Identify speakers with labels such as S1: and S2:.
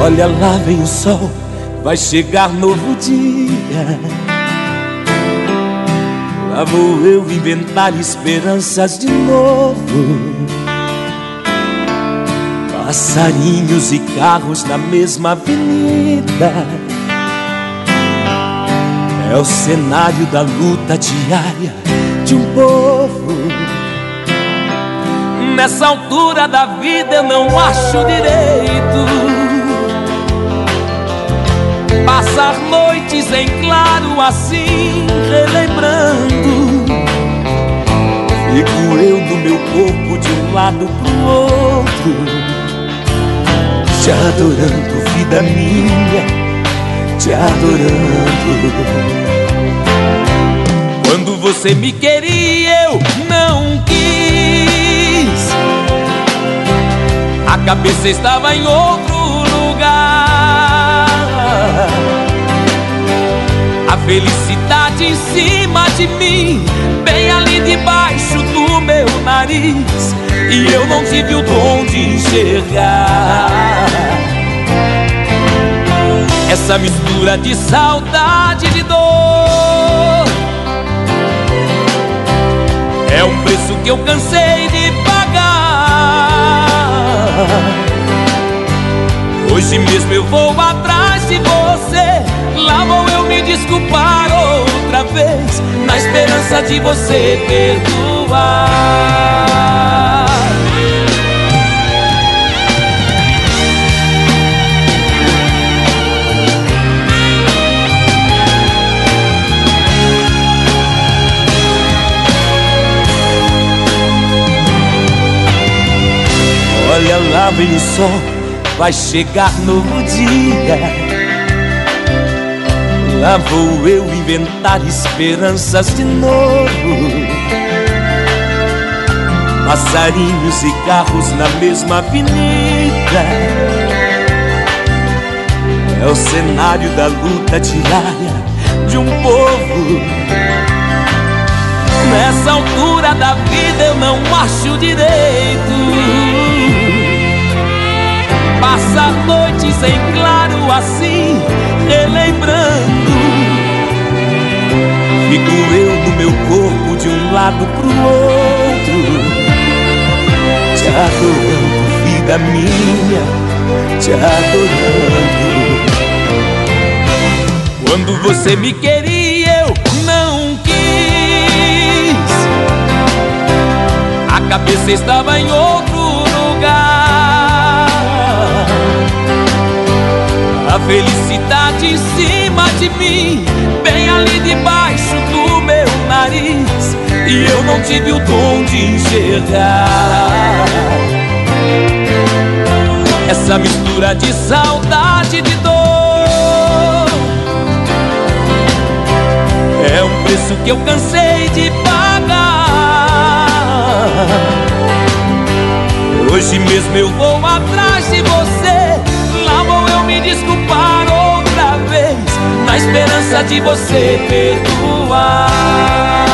S1: Olha lá vem o sol, vai chegar novo dia. Lá vou eu inventar esperanças de novo. Passarinhos e carros na mesma avenida. É o cenário da luta diária de um povo. Nessa altura da vida eu não acho direito passar noites em claro assim, relembrando. Fico eu no meu corpo de um lado pro outro, te adorando, vida minha, te adorando. Quando você me queria eu não quis, a cabeça estava em outro lugar. A felicidade em cima de mim, bem ali debaixo do meu nariz, e eu não tive o dom de enxergar essa mistura de saudade e de dor. É um preço que eu cansei de pagar. Hoje mesmo eu vou atrás de você, lá vou eu me desculpar outra vez, na esperança de você perdoar. Olha lá vem o sol, vai chegar novo dia. Lá vou eu inventar esperanças de novo. Passarinhos e carros na mesma avenida. É o cenário da luta diária de um povo. Nessa altura da vida eu não acho direito passar noites em claro assim, relembrando. Fico eu no meu corpo de um lado pro outro, te adorando, vida minha, te adorando. Quando você me queria eu não quis, a cabeça estava em outro lugar. A felicidade em cima de mim, bem ali debaixo do meu nariz, e eu não tive o dom de enxergar essa mistura de saudade e de dor. É um preço que eu cansei de pagar. Hoje mesmo eu vou atrás de você, lá vou eu me desculpar outra vez, na esperança de você perdoar.